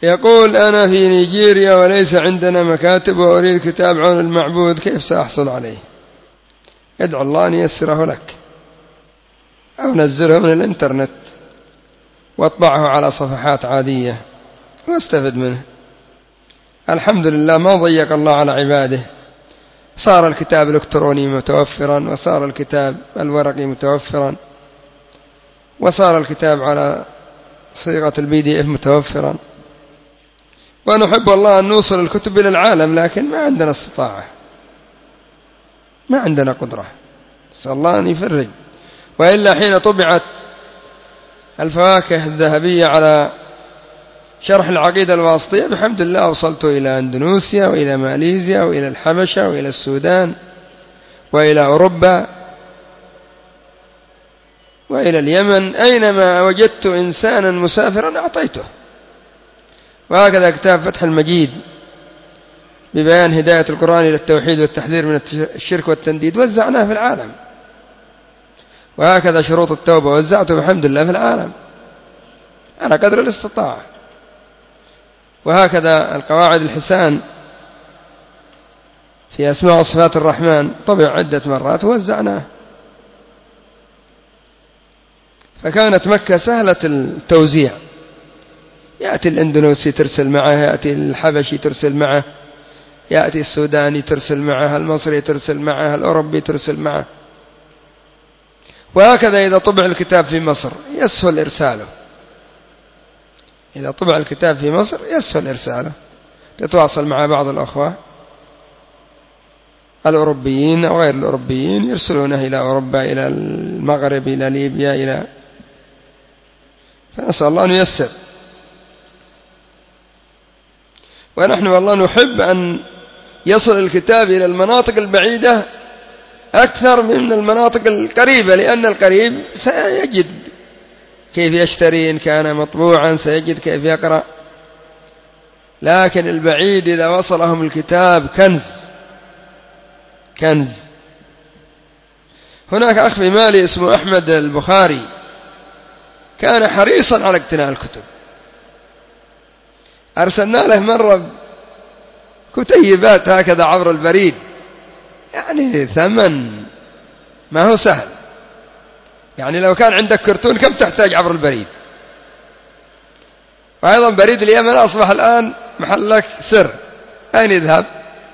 يقول: أنا في نيجيريا وليس عندنا مكاتب وأريد كتاب عون المعبود، كيف سأحصل عليه؟ ادعو الله أن ييسره لك، أو نزله من الإنترنت واطبعه على صفحات عادية واستفد منه. الحمد لله ما ضيق الله على عباده، صار الكتاب الإلكتروني متوفرا، وصار الكتاب الورقي متوفرا، وصار الكتاب على صيغة الPDF متوفرا. ونحب الله أن نوصل الكتب إلى العالم، لكن ما عندنا استطاعة، ما عندنا قدرة. نسأل الله أن يفرج. وإلا حين طبعت الفواكه الذهبية على شرح العقيدة الواسطية بحمد الله وصلت إلى أندونيسيا وإلى ماليزيا وإلى الحبشة وإلى السودان وإلى أوروبا وإلى اليمن، أينما وجدت إنسانا مسافرا أعطيته. وهكذا كتاب فتح المجيد ببيان هداية القرآن إلى التوحيد والتحذير من الشرك والتنديد وزعناه في العالم. وهكذا شروط التوبة وزعته بحمد الله في العالم على قدر الاستطاعة. وهكذا القواعد الحسان في أسماء وصفات الرحمن طبع عدة مرات ووزعناه. فكانت مكة سهلة التوزيع، يأتي الإندونيسي ترسل معه، يأتي الحبشي ترسل معه، يأتي السوداني ترسل معه، المصري ترسل معه، الأوروبي ترسل معه. وهكذا إذا طبع الكتاب في مصر يسهل إرساله، إذا طبع الكتاب في مصر يسهل إرساله. تتواصل مع بعض الأخوة الأوروبيين أو غير الأوروبيين يرسلونه إلى أوروبا، إلى المغرب، إلى ليبيا، إلى فنسأل الله أن ييسر. ونحن والله نحب أن يصل الكتاب إلى المناطق البعيدة أكثر من المناطق القريبة، لأن القريب سيجد كيف يشتري، إن كان مطبوعا سيجد كيف يقرأ. لكن البعيد إذا وصلهم الكتاب كنز. هناك أخ في مالي اسمه أحمد البخاري، كان حريصا على اقتناء الكتب. أرسلنا له مرة كتيبات هكذا عبر البريد، يعني ثمن ما هو سهل. يعني لو كان عندك كرتون كم تحتاج عبر البريد؟ وأيضا بريد اليمن أصبح الآن محلك سر، أين يذهب؟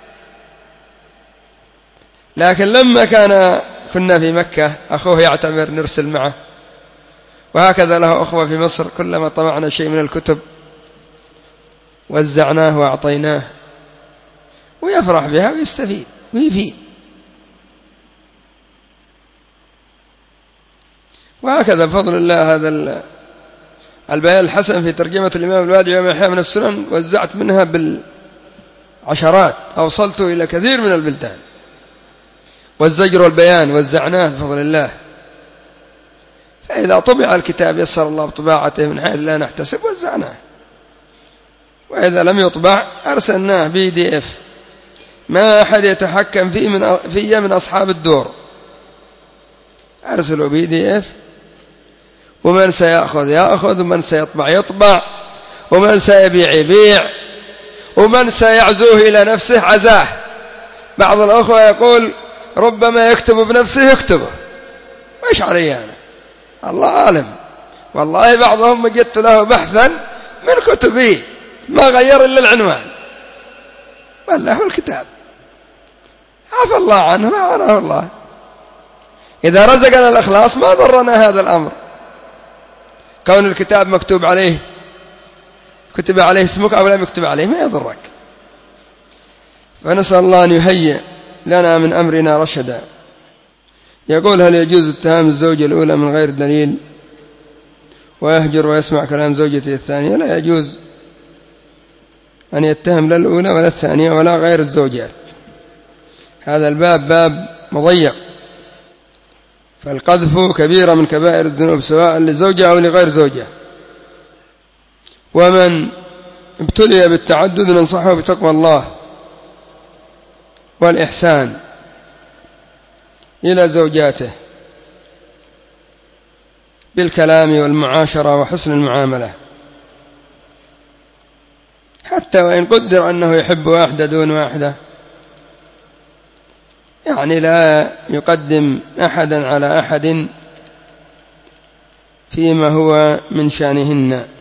لكن لما كنا في مكة أخوه يعتمر نرسل معه، وهكذا له أخوة في مصر، كلما طمعنا شيء من الكتب وزعناه وأعطيناه، ويفرح بها ويستفيد ويفيد. وهكذا بفضل الله هذا البيان الحسن في ترجمة الإمام الوادعي وما يحيى من السنن وزعت منها بالعشرات، أوصلت إلى كثير من البلدان. والزجر والبيان وزعناه بفضل الله. فإذا طبع الكتاب يسر الله بطباعته من حيث لا نحتسب وزعناه، وإذا لم يطبع أرسلناه PDF. ما أحد يتحكم فيه من أصحاب الدور، أرسلوا PDF، ومن سيأخذ، ومن سيطبع يطبع، ومن سيبيع يبيع، ومن سيعزوه إلى نفسه عزاه. بعض الأخوة يقول ربما يكتب بنفسه يكتبه، وإيش علي أنا؟ الله عالم. والله بعضهم وجدت له بحثا من كتبه ما غير إلا العنوان، ولا هو الكتاب. عفى الله عنه وعنه الله. إذا رزقنا الإخلاص ما ضرنا هذا الأمر. كون الكتاب مكتوب عليه، كتب عليه اسمك أو لم يكتب عليه، ما يضرك. فنسأل الله أن يهيئ لنا من أمرنا رشدا. يقول: هل يجوز اتهام الزوجة الأولى من غير دليل ويهجر ويسمع كلام زوجته الثانية؟ لا يجوز أن يتهم لا الأولى ولا الثانية ولا غير الزوجات. هذا الباب باب مضيق. فالقذف كبيرة من كبائر الذنوب سواء لزوجة أو لغير زوجة. ومن ابتلي بالتعدد ننصحه بتقوى الله والإحسان إلى زوجاته بالكلام والمعاشرة وحسن المعاملة. حتى وإن قدر أنه يحب واحدة دون واحدة، يعني لا يقدم أحدا على أحد فيما هو من شأنهن.